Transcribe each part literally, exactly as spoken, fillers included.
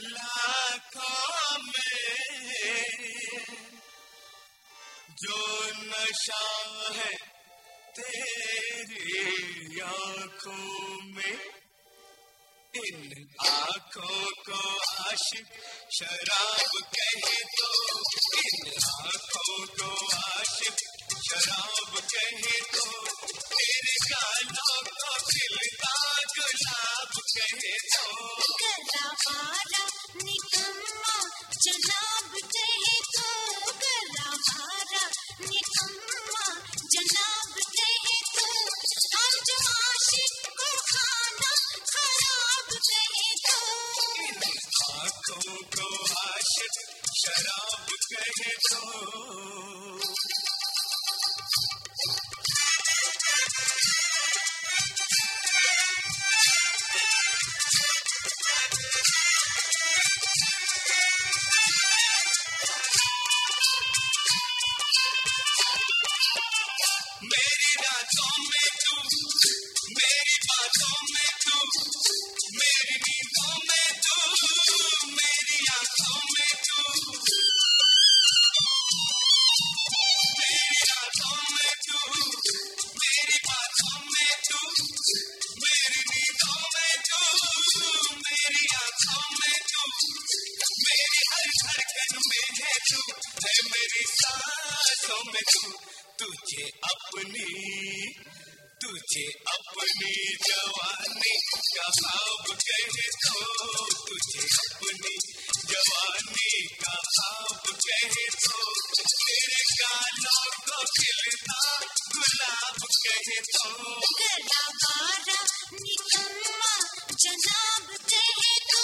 लाखों में जो नशा है तेरी आँखों में, इन आँखों को आशिक शराब कहे तो, इन आँखों को आशिक शराब कहे तो, तेरे गालों को खिलता गुलाब कहे तो, गला वाला निकम्मा जनाब कहे तो, गला वाला निकम्मा जनाब कहे तो, हम जो आशिक को खाना खराब कहे तो, इन आँखों को आशिक शराब कहे तो। मेरी रातों में तू, मेरी बातों में तू, मेरी नींदों में तू, मेरी आँखों में तू, मेरी रातों में तू, मेरी बातों में तू, मेरी नींदों में तू, मेरी आँखों में तू, मेरी हर धड़कन में है तू, है मेरी सांसों में तू, तुझे अपनी तुझे अपनी जवानी का ख्वाब कहे तो, तुझे अपनी जवानी का ख्वाब कहे तो, तेरे गालों को खिलता गुलाब कहे तो, गला वाला निकम्मा जनाब कहे तो।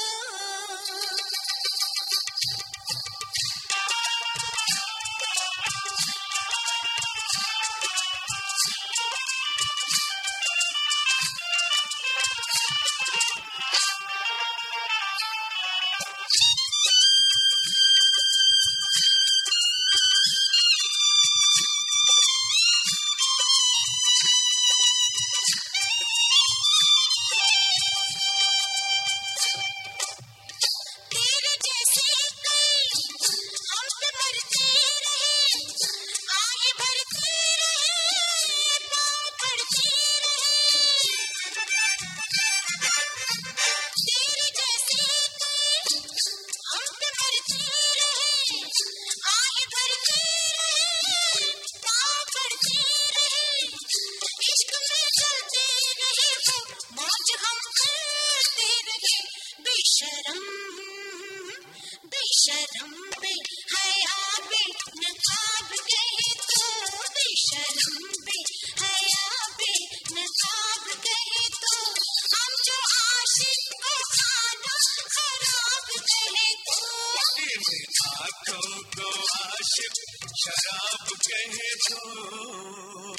बेशरम बे हया बे नकाब कहे तो, बेशरम बे हया बे नकाब कहे तो, हम जो आशिक को खाना खराब कहे तो, इन आँखों को आशिक शराब कहे तो।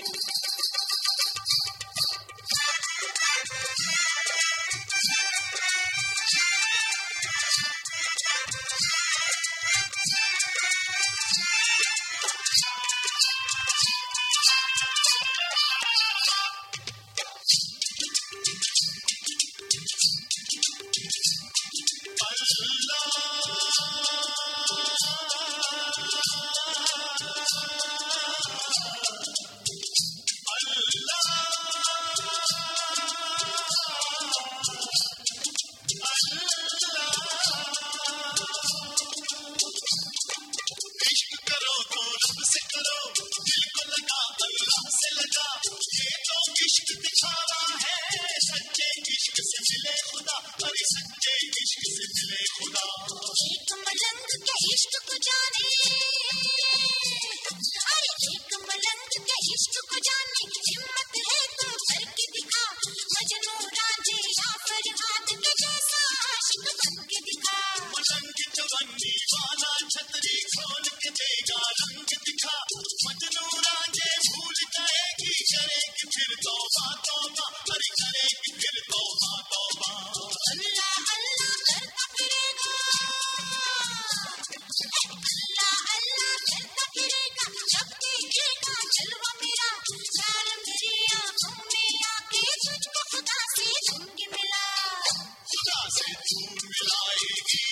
एक मलंग के इश्क को जाने, अरे एक मलंग के इश्क को जाने, हिम्मत है तो करके दिखा, मजनू रांझे या फरियाद के जैसा आशिक बन के दिखा। मलंग जवानी वाला छतरी खोल के देगा रंग दिखा, मजनू रांझे भूल जाएगी, करेगी फिर तौबा तौबा, अरे करेगी फिर तौबा तौबा। अल्लाह अल्लाह करता फिरेगा, अल्लाह अल्लाह करता फिरेगा, जब देखेगा जलवा मेरा, यार मेरी आँखों में आके तुझको खुदा से दूर मिला, खुदा से दूर मिलाएगी,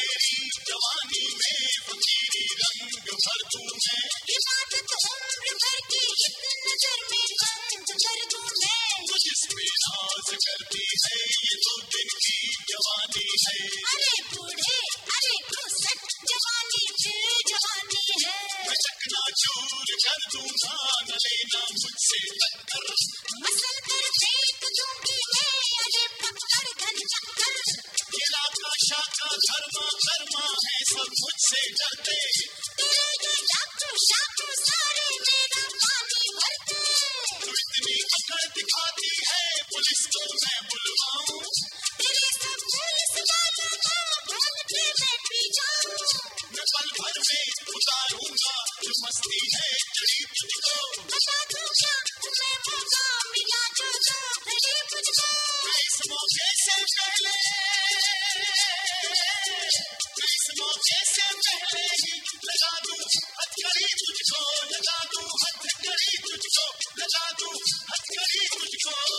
तेरी जवानी में फकीरी रंग भर दूं मैं। इबादत उम्र भर की एक नजर में बंद कर दूं मैं। तू जिस पे नाज करती है ये तो दिन की जवानी है। अरे बूढ़े अरे घुसट जवानी फिर जवानी है। मैं चकना चूर कर दूंगा न लेना मुझसे टक्कर। मसल कर फेंक दूंगी मैं अरे पकड़ घन चक्कर। इलाका शाखा धर्मा कर्मा है सब मुझसे डरते। तेरे ये डाकू शाकू सारे मेरा पानी भरते। तू इतनी अकड़ दिखाती है पुलिस को मैं बुलवाऊं। तेरे सब पुलिस वालों को भूल के मैं पी जाऊं। मैं पल भर में उतारूंगा जो मस्ती है चढ़ी तुझको। बता दूंगा तुम्हें मौका मिला जो दो घड़ी मुझको। इस मौके से पहले इस मौके से पहले ही लगा दूं हथकड़ी तुझको। लगा दूं हथकड़ी तुझको। लगा दूं हथकड़ी तुझको।